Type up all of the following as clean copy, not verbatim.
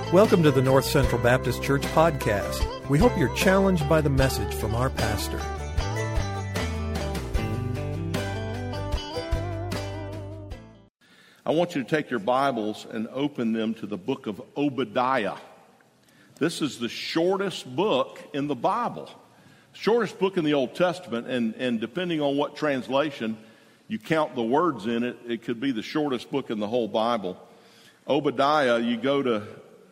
Welcome to the North Central Baptist Church podcast. We hope you're challenged by the message from our pastor. I want you to take your Bibles and open them to the book of Obadiah. This is the shortest book in the Bible, shortest book in the Old Testament, and depending on what translation you count the words in it, it could be the shortest book in the whole Bible. Obadiah, you go to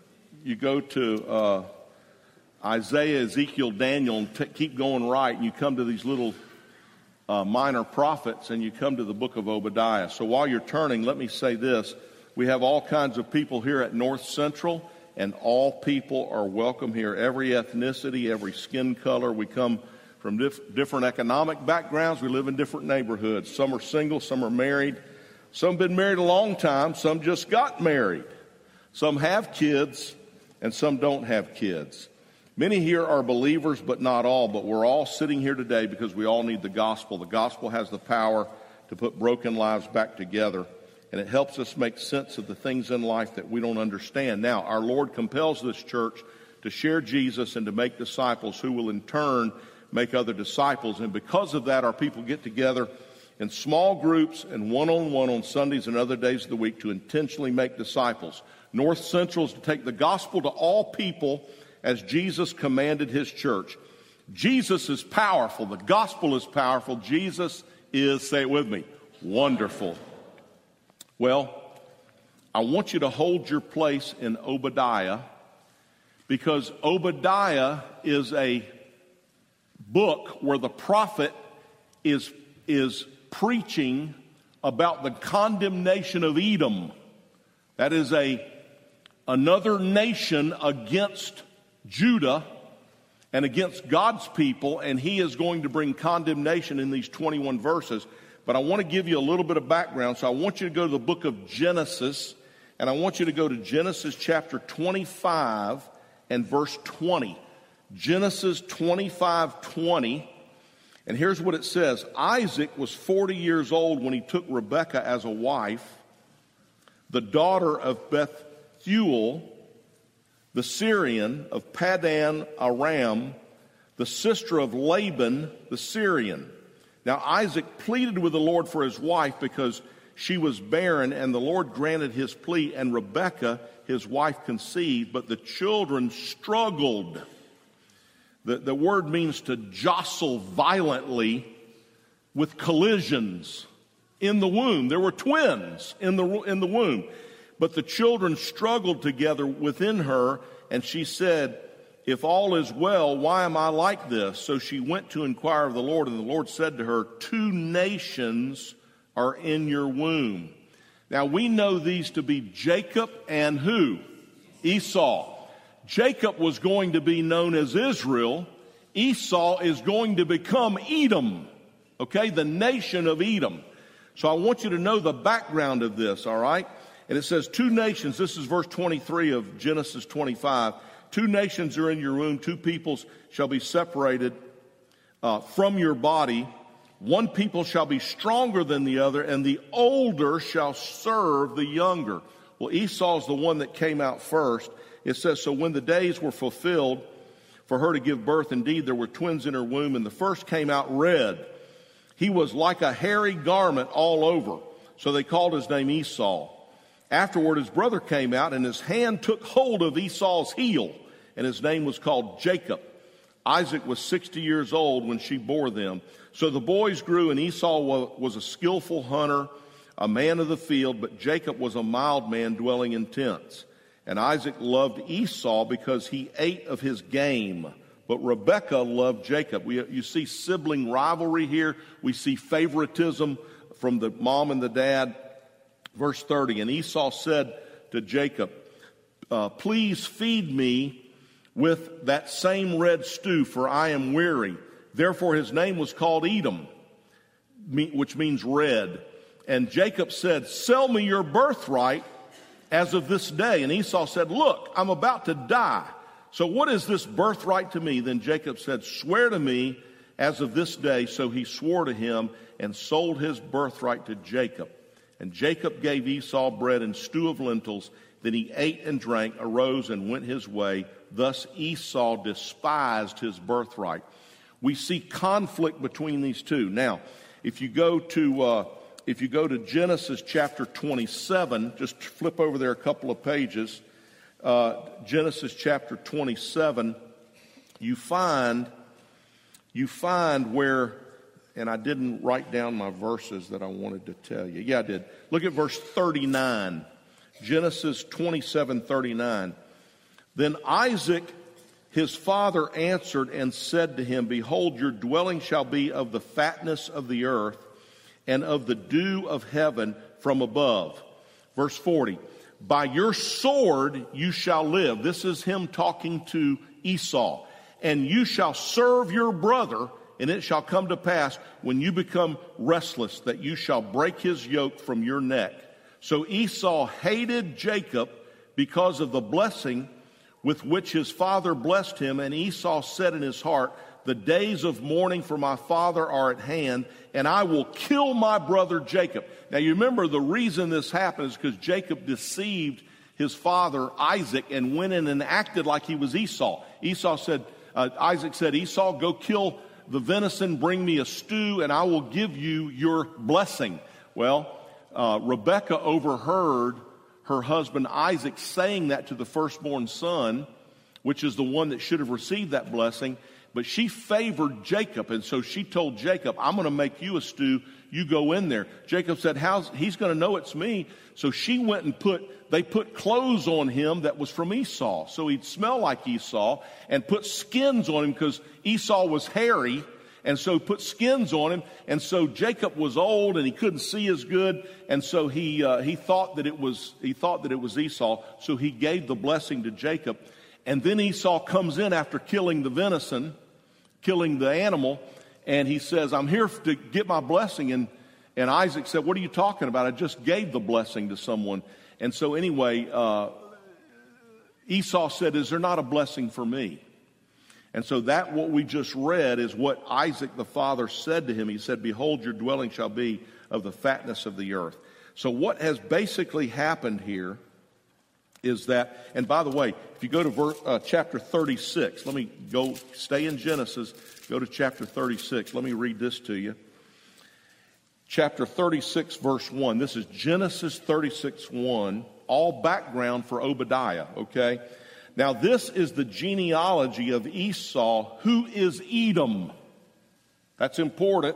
Isaiah, Ezekiel, Daniel, and keep going right, and you come to these little minor prophets, and you come to the book of Obadiah. So while you're turning, let me say this. We have all kinds of people here at North Central, and all people are welcome here. Every ethnicity, every skin color. We come from different economic backgrounds. We live in different neighborhoods. Some are single, some are married. Some have been married a long time. Some just got married. Some have kids, and some don't have kids. Many here are believers, but not all. But we're all sitting here today because we all need the gospel. The gospel has the power to put broken lives back together, and it helps us make sense of the things in life that we don't understand. Now, our Lord compels this church to share Jesus and to make disciples who will in turn make other disciples. And because of that, our people get together in small groups and one-on-one on Sundays and other days of the week to intentionally make disciples. North Central is to take the gospel to all people as Jesus commanded his church. Jesus is powerful. The gospel is powerful. Jesus is, say it with me, wonderful. Well, I want you to hold your place in Obadiah because Obadiah is a book where the prophet is preaching about the condemnation of Edom. That is another nation against Judah and against God's people, and he is going to bring condemnation in these 21 verses. But I want to give you a little bit of background, so I want you to go to the book of Genesis, and I want you to go to Genesis chapter 25 and verse 20. Genesis 25:20, and here's what it says. Isaac was 40 years old when he took Rebekah as a wife, the daughter of Bethuel, the Syrian of Padan Aram, the sister of Laban the Syrian. Now Isaac pleaded with the Lord for his wife because she was barren, and the Lord granted his plea, and Rebekah, his wife, conceived, but the children struggled. The word means to jostle violently with collisions in the womb. There were twins in the womb. But the children struggled together within her, and she said, "If all is well, why am I like this?" So she went to inquire of the Lord, and the Lord said to her, 2 nations are in your womb. Now we know these to be Jacob and who? Esau. Jacob was going to be known as Israel. Esau is going to become Edom, okay, the nation of Edom. So I want you to know the background of this, all right? And it says 2 nations, this is verse 23 of Genesis 25. 2 nations are in your womb, 2 peoples shall be separated from your body. 1 people shall be stronger than the other, and the older shall serve the younger. Well, Esau's the one that came out first. It says, so when the days were fulfilled for her to give birth, indeed there were twins in her womb, and the first came out red. He was like a hairy garment all over. So they called his name Esau. Afterward, his brother came out, and his hand took hold of Esau's heel, and his name was called Jacob. Isaac was 60 years old when she bore them. So the boys grew, and Esau was a skillful hunter, a man of the field, but Jacob was a mild man dwelling in tents. And Isaac loved Esau because he ate of his game, but Rebekah loved Jacob. You see sibling rivalry here. We see favoritism from the mom and the dad. Verse 30, and Esau said to Jacob, please feed me with that same red stew, for I am weary. Therefore his name was called Edom, which means red. And Jacob said, sell me your birthright as of this day. And Esau said, look, I'm about to die. So what is this birthright to me? Then Jacob said, swear to me as of this day. So he swore to him and sold his birthright to Jacob. And Jacob gave Esau bread and stew of lentils, Then he ate and drank, arose and went his way. Thus Esau despised his birthright. We see conflict between these two. Now, if you go to Genesis chapter 27, just flip over there a couple of pages. Genesis chapter 27, you find where, and I didn't write down my verses that I wanted to tell you. Yeah, I did. Look at verse 39. Genesis 27:39. Then Isaac, his father, answered and said to him, Behold, your dwelling shall be of the fatness of the earth and of the dew of heaven from above. Verse 40. By your sword you shall live. This is him talking to Esau. And you shall serve your brother, and it shall come to pass when you become restless that you shall break his yoke from your neck. So Esau hated Jacob because of the blessing with which his father blessed him. And Esau said in his heart, The days of mourning for my father are at hand, and I will kill my brother Jacob. Now you remember the reason this happened is because Jacob deceived his father Isaac and went in and acted like he was Esau. Isaac said, Esau, go kill the venison, bring me a stew, and I will give you your blessing. Well, Rebekah overheard her husband Isaac saying that to the firstborn son, which is the one that should have received that blessing, but she favored Jacob, and so she told Jacob, I'm going to make you a stew, you go in there. Jacob said, he's going to know it's me. So she went and they put clothes on him that was from Esau, so he'd smell like Esau, and put skins on him because Esau was hairy, and so put skins on him. And so Jacob was old and he couldn't see as good, and so he thought that it was Esau. So he gave the blessing to Jacob. And then Esau comes in after killing the venison, killing the animal, and he says, I'm here to get my blessing. And Isaac said, what are you talking about? I just gave the blessing to someone. And so anyway, Esau said, is there not a blessing for me? And so that what we just read is what Isaac the father said to him. He said, Behold, your dwelling shall be of the fatness of the earth. So what has basically happened here is that, and by the way, if you go to chapter 36, let me stay in Genesis, go to chapter 36. Let me read this to you. Chapter 36, verse 1. This is Genesis 36:1, all background for Obadiah, okay? Now, this is the genealogy of Esau, who is Edom. That's important.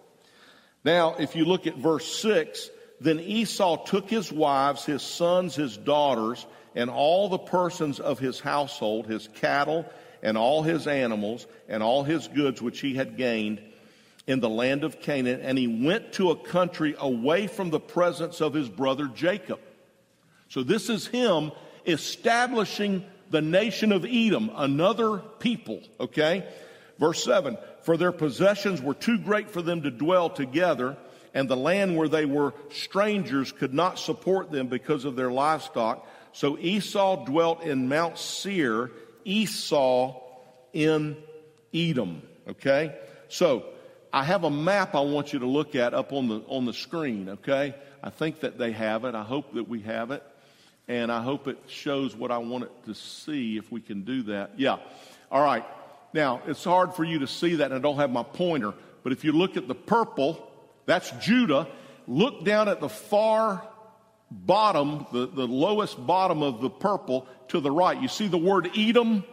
Now, if you look at verse 6, then Esau took his wives, his sons, his daughters, and all the persons of his household, his cattle, and all his animals, and all his goods which he had gained in the land of Canaan, and he went to a country away from the presence of his brother Jacob. So this is him establishing the nation of Edom, another people, okay? Verse 7, for their possessions were too great for them to dwell together, and the land where they were strangers could not support them because of their livestock. So Esau dwelt in Mount Seir, Esau in Edom, okay? So I have a map I want you to look at up on the screen, okay? I think that they have it. I hope that we have it. And I hope it shows what I want it to see, if we can do that. Yeah. All right. Now, it's hard for you to see that, and I don't have my pointer. But if you look at the purple, that's Judah. Look down at the far bottom, the lowest bottom of the purple to the right. You see the word Edom?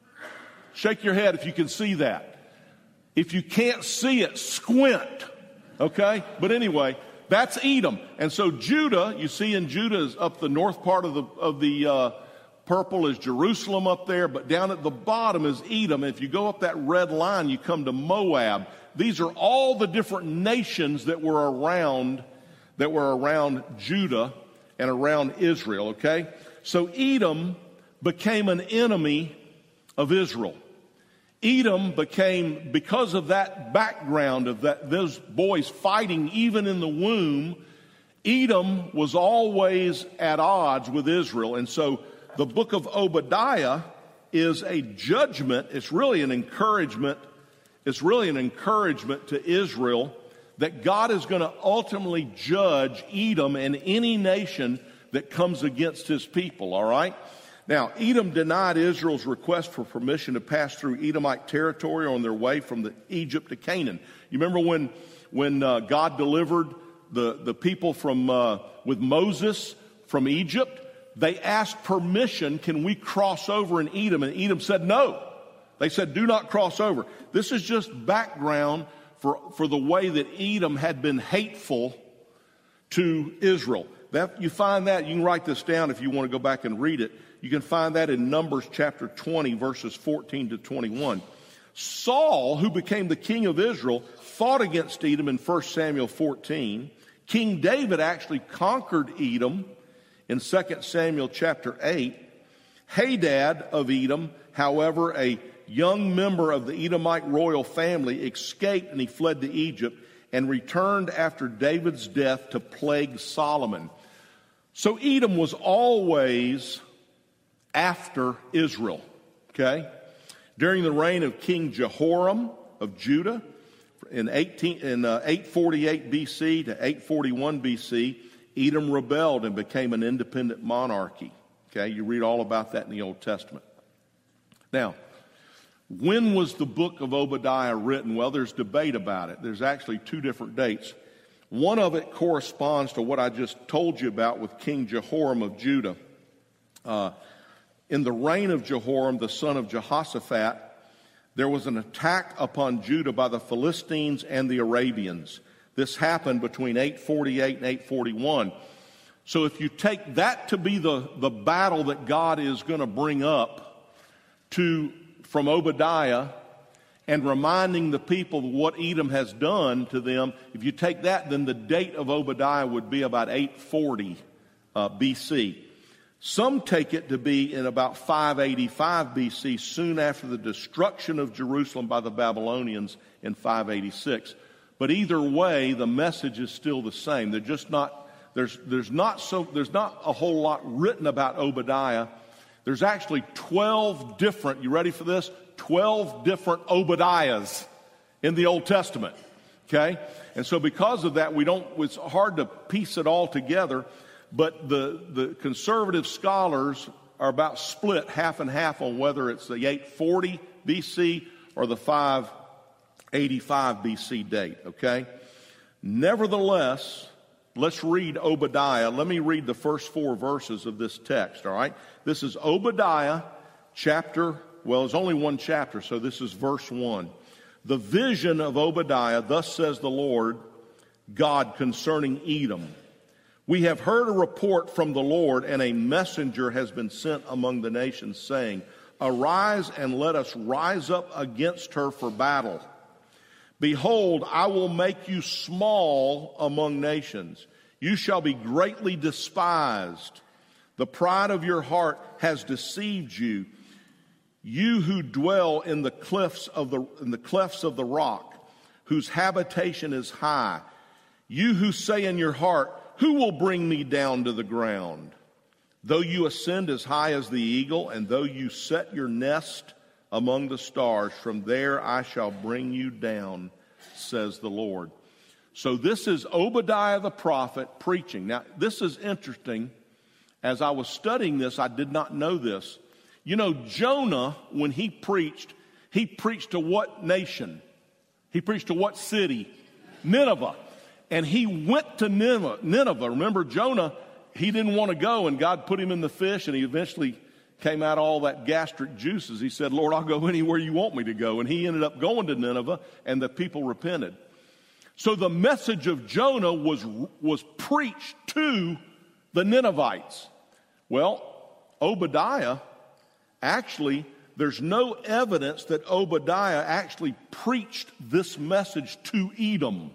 Shake your head if you can see that. If you can't see it, squint. Okay? But anyway, that's Edom. And so Judah, you see in Judah is up the north part of the purple is Jerusalem up there, but down at the bottom is Edom. If you go up that red line, you come to Moab. These are all the different nations that were around Judah and around Israel, okay? So Edom became an enemy of Israel. Edom became, because of that background of those boys fighting even in the womb, Edom was always at odds with Israel. And so the book of Obadiah is a judgment. It's really an encouragement. It's really an encouragement to Israel that God is going to ultimately judge Edom and any nation that comes against his people, all right? Now, Edom denied Israel's request for permission to pass through Edomite territory on their way from Egypt to Canaan. You remember when God delivered the people with Moses from Egypt? They asked permission, can we cross over in Edom? And Edom said no. They said, do not cross over. This is just background for the way that Edom had been hateful to Israel. You find that, you can write this down if you want to go back and read it. You can find that in Numbers chapter 20, verses 14 to 21. Saul, who became the king of Israel, fought against Edom in 1 Samuel 14. King David actually conquered Edom in 2 Samuel chapter 8. Hadad of Edom, however, a young member of the Edomite royal family, escaped and he fled to Egypt and returned after David's death to plague Solomon. So Edom was always after Israel, okay? During the reign of King Jehoram of Judah in 848 BC to 841 BC, Edom rebelled and became an independent monarchy. Okay, you read all about that in the Old Testament. Now, when was the book of Obadiah written? Well, there's debate about it. There's actually two different dates. One of it corresponds to what I just told you about with King Jehoram of Judah. In the reign of Jehoram, the son of Jehoshaphat, there was an attack upon Judah by the Philistines and the Arabians. This happened between 848 and 841. So if you take that to be the battle that God is going to bring up from Obadiah and reminding the people what Edom has done to them, if you take that, then the date of Obadiah would be about 840 BC. Some take it to be in about 585 BC, soon after the destruction of Jerusalem by the Babylonians in 586. But either way, the message is still the same. They're just not, there's not a whole lot written about Obadiah. There's actually 12 different, you ready for this? 12 different Obadiahs in the Old Testament. Okay? And so because of that, it's hard to piece it all together. But the conservative scholars are about split half and half on whether it's the 840 BC or the 585 BC date, okay? Nevertheless, let's read Obadiah. Let me read the first 4 verses of this text, all right? This is Obadiah it's only one chapter, so this is verse 1. The vision of Obadiah, thus says the Lord God concerning Edom. We have heard a report from the Lord, and a messenger has been sent among the nations, saying, arise and let us rise up against her for battle. Behold, I will make you small among nations. You shall be greatly despised. The pride of your heart has deceived you. You who dwell in the clefts of the rock, whose habitation is high. You who say in your heart, who will bring me down to the ground? Though you ascend as high as the eagle, and though you set your nest among the stars, from there I shall bring you down, says the Lord. So this is Obadiah the prophet preaching. Now, this is interesting. As I was studying this, I did not know this. You know, Jonah, when he preached to what nation? He preached to what city? Nineveh. And he went to Nineveh. Remember, Jonah, he didn't want to go, and God put him in the fish, and he eventually came out all that gastric juices. He said, Lord, I'll go anywhere you want me to go. And he ended up going to Nineveh, and the people repented. So the message of Jonah was preached to the Ninevites. Well, Obadiah, actually, there's no evidence that Obadiah actually preached this message to Edom.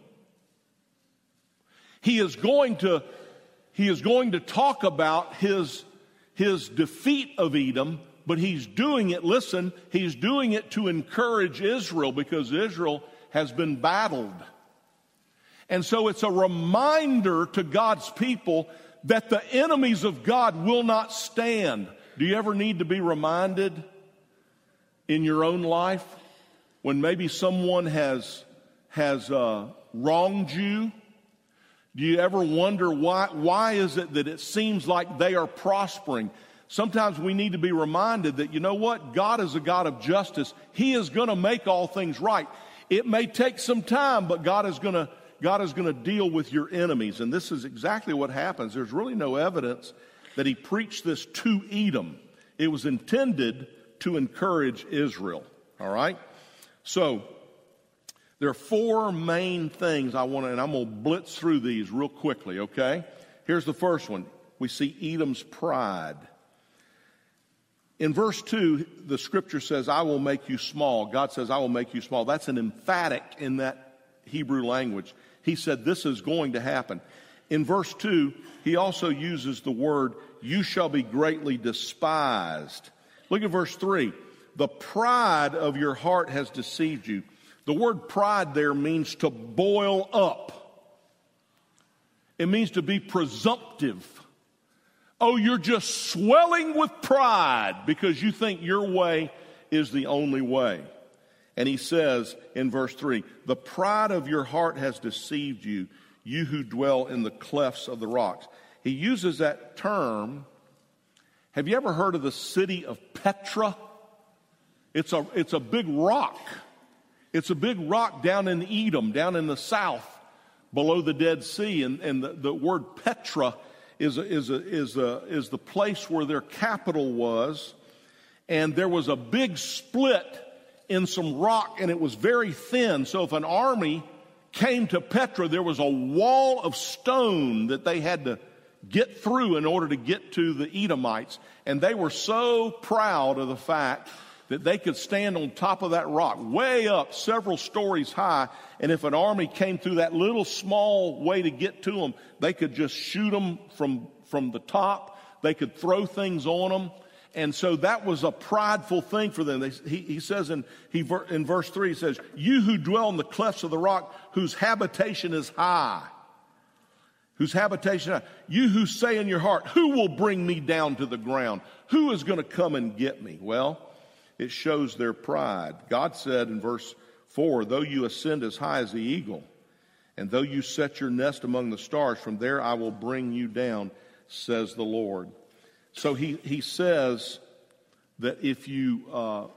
He is going to talk about his defeat of Edom, but he's doing it to encourage Israel, because Israel has been battled. And so it's a reminder to God's people that the enemies of God will not stand. Do you ever need to be reminded in your own life when maybe someone has wronged you? Do you ever wonder why is it that it seems like they are prospering? Sometimes we need to be reminded that, you know what? God is a God of justice. He is going to make all things right. It may take some time, but God is going to deal with your enemies. And this is exactly what happens. There's really no evidence that he preached this to Edom. It was intended to encourage Israel. All right? So, there are four main things and I'm going to blitz through these real quickly, okay? Here's the first one. We see Edom's pride. In verse 2, the scripture says, I will make you small. God says, I will make you small. That's an emphatic in that Hebrew language. He said, this is going to happen. In verse 2, he also uses the word, you shall be greatly despised. Look at verse 3. The pride of your heart has deceived you. The word pride there means to boil up. It means to be presumptive. Oh, you're just swelling with pride because you think your way is the only way. And he says in verse 3, the pride of your heart has deceived you, you who dwell in the clefts of the rocks. He uses that term. Have you ever heard of the city of Petra? It's a big rock. It's a big rock down in Edom, down in the south, below the Dead Sea. And the word Petra is the place where their capital was. And there was a big split in some rock, and it was very thin. So if an army came to Petra, there was a wall of stone that they had to get through in order to get to the Edomites. And they were so proud of the fact that they could stand on top of that rock, way up, several stories high, and if an army came through that little small way to get to them, they could just shoot them from the top. They could throw things on them. And so that was a prideful thing for them. He says in verse 3, he says, you who dwell in the clefts of the rock, whose habitation is high. Whose habitation is high. You who say in your heart, who will bring me down to the ground? Who is going to come and get me? Well, it shows their pride. God said in verse 4, though you ascend as high as the eagle, and though you set your nest among the stars, from there I will bring you down, says the Lord. So he says that if you're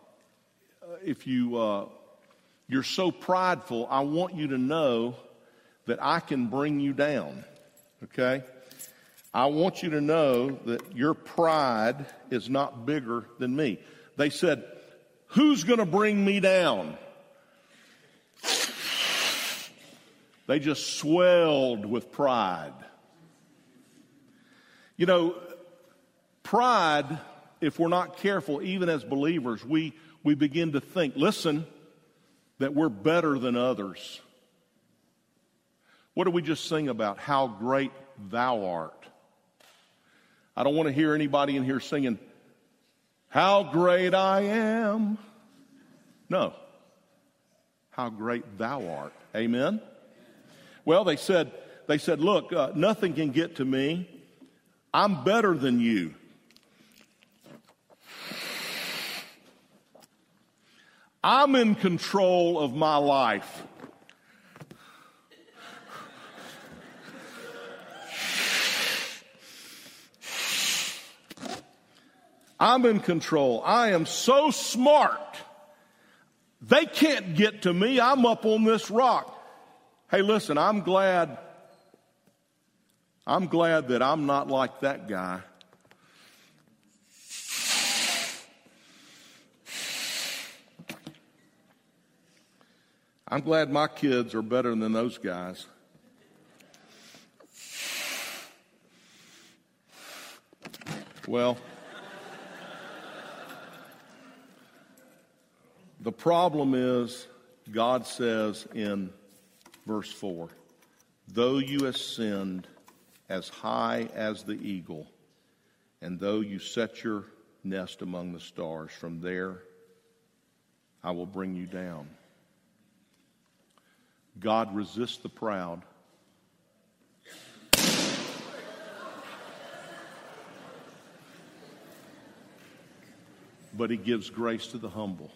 so prideful, I want you to know that I can bring you down. Okay? I want you to know that your pride is not bigger than me. They said, who's going to bring me down? They just swelled with pride. You know, pride, if we're not careful, even as believers, we begin to think, listen, that we're better than others. What did we just sing about? How great thou art. I don't want to hear anybody in here singing, how great I am. No. How great thou art. Amen? Well, they said, look, nothing can get to me. I'm better than you. I'm in control of my life. I'm in control. I am so smart. They can't get to me. I'm up on this rock. Hey, listen, I'm glad that I'm not like that guy. I'm glad my kids are better than those guys. Well, the problem is, God says in verse 4, though you ascend as high as the eagle, and though you set your nest among the stars, from there I will bring you down. God resists the proud. But he gives grace to the humble.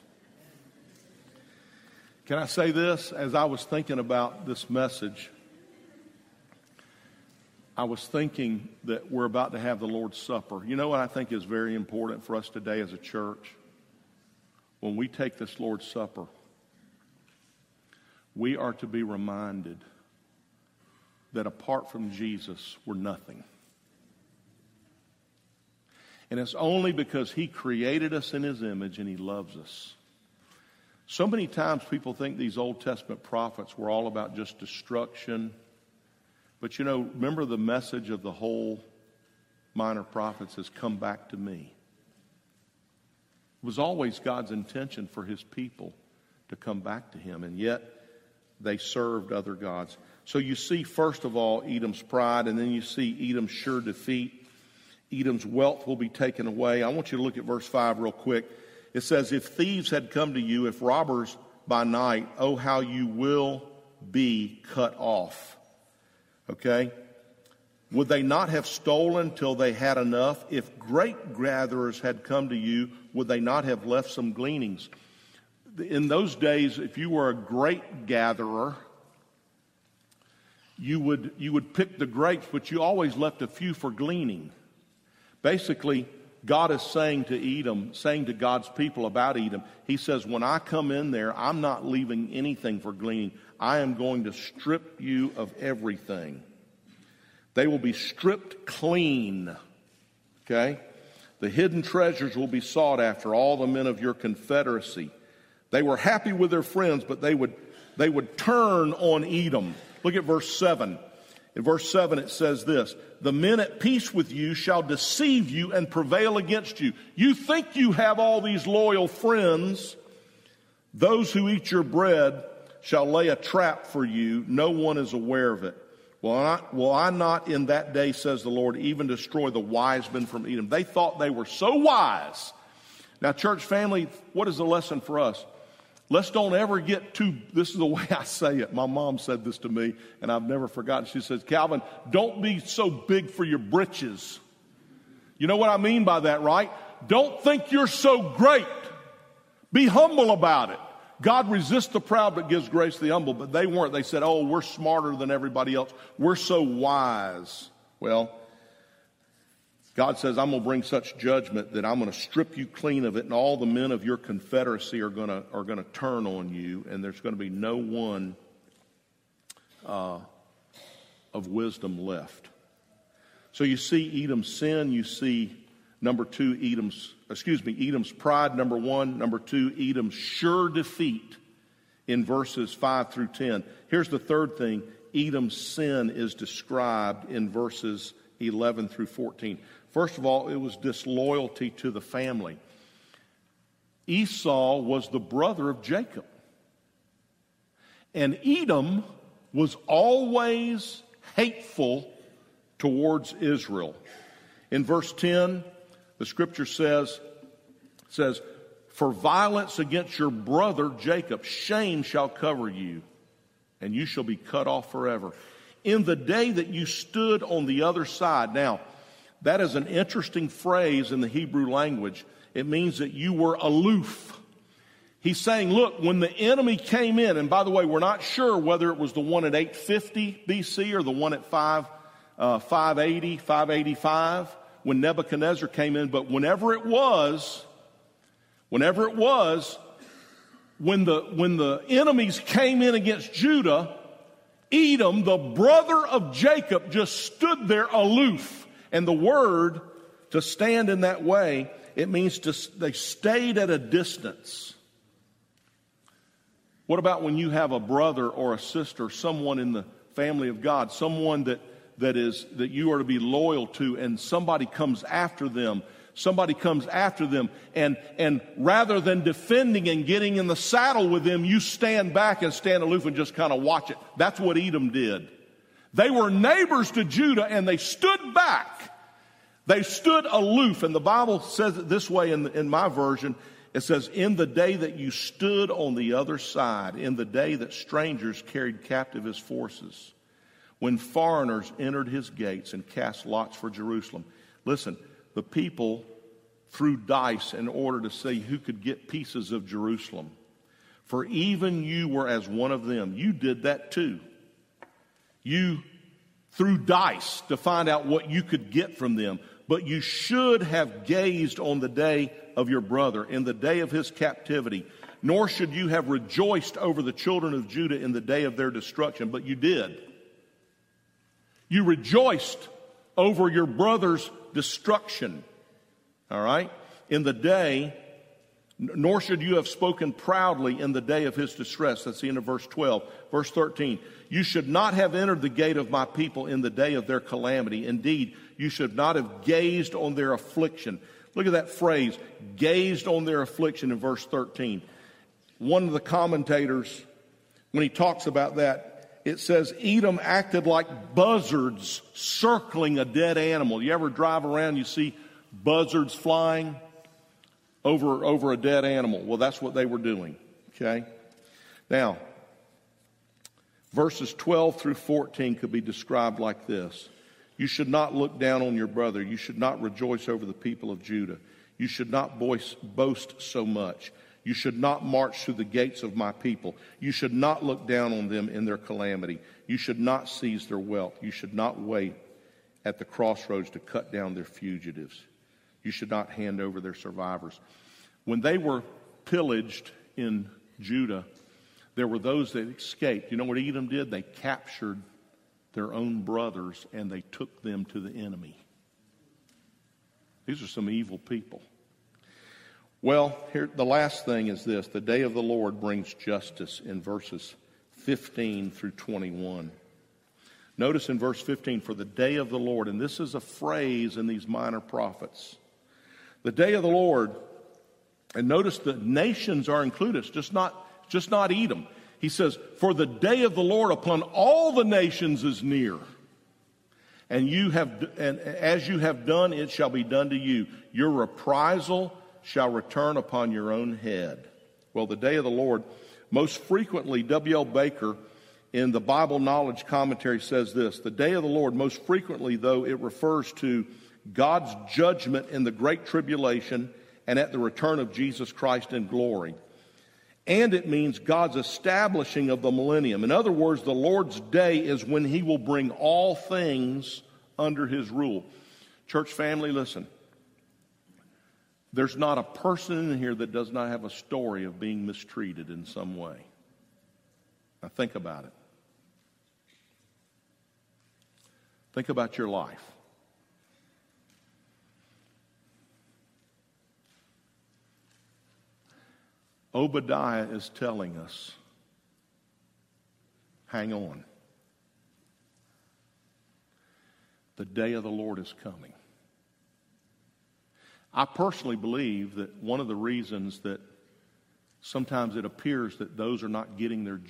Can I say this? As I was thinking about this message, I was thinking that we're about to have the Lord's Supper. You know what I think is very important for us today as a church? When we take this Lord's Supper, we are to be reminded that apart from Jesus, we're nothing. And it's only because He created us in His image and He loves us. So many times people think these Old Testament prophets were all about just destruction. But you know, remember the message of the whole minor prophets is come back to me. It was always God's intention for His people to come back to Him, and yet they served other gods. So you see, first of all, Edom's pride, and then you see Edom's sure defeat. Edom's wealth will be taken away. I want you to look at verse 5 real quick. It says, if thieves had come to you, if robbers by night, oh, how you will be cut off. Okay? Would they not have stolen till they had enough? If grape gatherers had come to you, would they not have left some gleanings? In those days, if you were a grape gatherer, you would pick the grapes, but you always left a few for gleaning. Basically, God is saying to Edom, saying to God's people about Edom, He says, when I come in there, I'm not leaving anything for gleaning. I am going to strip you of everything. They will be stripped clean. Okay? The hidden treasures will be sought after, all the men of your confederacy. They were happy with their friends, but they would turn on Edom. Look at verse 7. In verse 7 it says this, the men at peace with you shall deceive you and prevail against you. You think you have all these loyal friends. Those who eat your bread shall lay a trap for you. No one is aware of it. Will I not in that day, says the Lord, even destroy the wise men from Edom? They thought they were so wise. Now, church family, what is the lesson for us? Let's don't ever get too, this is the way I say it. My mom said this to me, and I've never forgotten. She says, Calvin, don't be so big for your britches. You know what I mean by that, right? Don't think you're so great. Be humble about it. God resists the proud but gives grace to the humble. But they weren't. They said, oh, we're smarter than everybody else. We're so wise. Well, God says, I'm going to bring such judgment that I'm going to strip you clean of it, and all the men of your confederacy are going to turn on you, and there's going to be no one of wisdom left. So you see Edom's sin. You see, number two, Edom's pride, number one. Number two, Edom's sure defeat in verses 5 through 10. Here's the third thing. Edom's sin is described in verses 11 through 14. First of all, it was disloyalty to the family. Esau was the brother of Jacob. And Edom was always hateful towards Israel. In verse 10, the scripture says, for violence against your brother Jacob, shame shall cover you, and you shall be cut off forever. In the day that you stood on the other side. Now, that is an interesting phrase in the Hebrew language. It means that you were aloof. He's saying, look, when the enemy came in, and by the way, we're not sure whether it was the one at 850 BC or the one at 580, 585, when Nebuchadnezzar came in, but whenever it was, when the enemies came in against Judah, Edom, the brother of Jacob, just stood there aloof. And the word, to stand in that way, it means they stayed at a distance. What about when you have a brother or a sister, someone in the family of God, someone that you are to be loyal to, and somebody comes after them, and rather than defending and getting in the saddle with them, you stand back and stand aloof and just kind of watch it. That's what Edom did. They were neighbors to Judah, and they stood back. They stood aloof. And the Bible says it this way in my version. It says, in the day that you stood on the other side, in the day that strangers carried captive his forces, when foreigners entered his gates and cast lots for Jerusalem. Listen, the people threw dice in order to see who could get pieces of Jerusalem. For even you were as one of them. You did that too. You threw dice to find out what you could get from them. But you should have gazed on the day of your brother, in the day of his captivity. Nor should you have rejoiced over the children of Judah in the day of their destruction. But you did. You rejoiced over your brother's destruction. All right? In the day, nor should you have spoken proudly in the day of his distress. That's the end of verse 12. Verse 13. You should not have entered the gate of my people in the day of their calamity. Indeed, you should not have gazed on their affliction. Look at that phrase, gazed on their affliction in verse 13. One of the commentators, when he talks about that, it says Edom acted like buzzards circling a dead animal. You ever drive around, you see buzzards flying over a dead animal? Well, that's what they were doing, okay? Now, verses 12 through 14 could be described like this. You should not look down on your brother. You should not rejoice over the people of Judah. You should not boast so much. You should not march through the gates of my people. You should not look down on them in their calamity. You should not seize their wealth. You should not wait at the crossroads to cut down their fugitives. You should not hand over their survivors. When they were pillaged in Judah, there were those that escaped. You know what Edom did? They captured their own brothers and they took them to the enemy. These are some evil people. Well, here the last thing is this. The day of the Lord brings justice in verses 15 through 21. Notice in verse 15, for the day of the Lord, and this is a phrase in these minor prophets. The day of the Lord, and notice the nations are included. It's just not Edom. He says, for the day of the Lord upon all the nations is near. And as you have done, it shall be done to you. Your reprisal shall return upon your own head. Well, the day of the Lord, most frequently, W.L. Baker in the Bible Knowledge Commentary says this. The day of the Lord, most frequently, though, it refers to God's judgment in the Great Tribulation and at the return of Jesus Christ in glory. And it means God's establishing of the millennium. In other words, the Lord's day is when he will bring all things under his rule. Church family, listen. There's not a person in here that does not have a story of being mistreated in some way. Now think about it. Think about your life. Obadiah is telling us, hang on. The day of the Lord is coming. I personally believe that one of the reasons that sometimes it appears that those are not getting their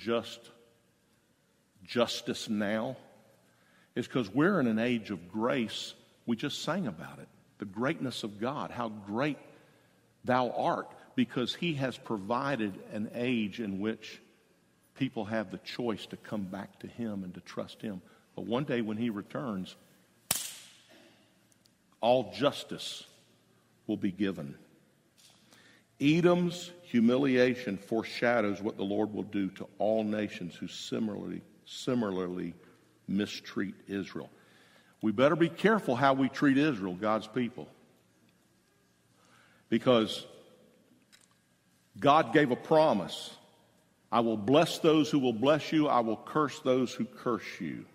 justice now is because we're in an age of grace. We just sang about it. The greatness of God, how great thou art, because he has provided an age in which people have the choice to come back to him and to trust him. But one day when he returns, all justice will be given. Edom's humiliation foreshadows what the Lord will do to all nations who similarly mistreat Israel. We better be careful how we treat Israel, God's people. Because God gave a promise. I will bless those who will bless you. I will curse those who curse you.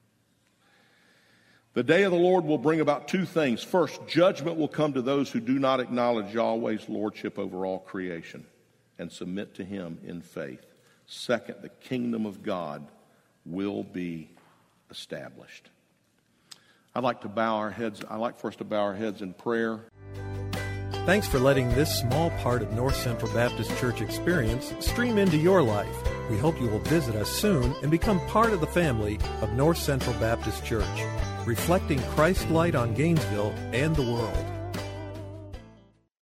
The day of the Lord will bring about two things. First, judgment will come to those who do not acknowledge Yahweh's lordship over all creation and submit to him in faith. Second, the kingdom of God will be established. I'd like for us to bow our heads in prayer. Thanks for letting this small part of North Central Baptist Church experience stream into your life. We hope you will visit us soon and become part of the family of North Central Baptist Church, reflecting Christ's light on Gainesville and the world.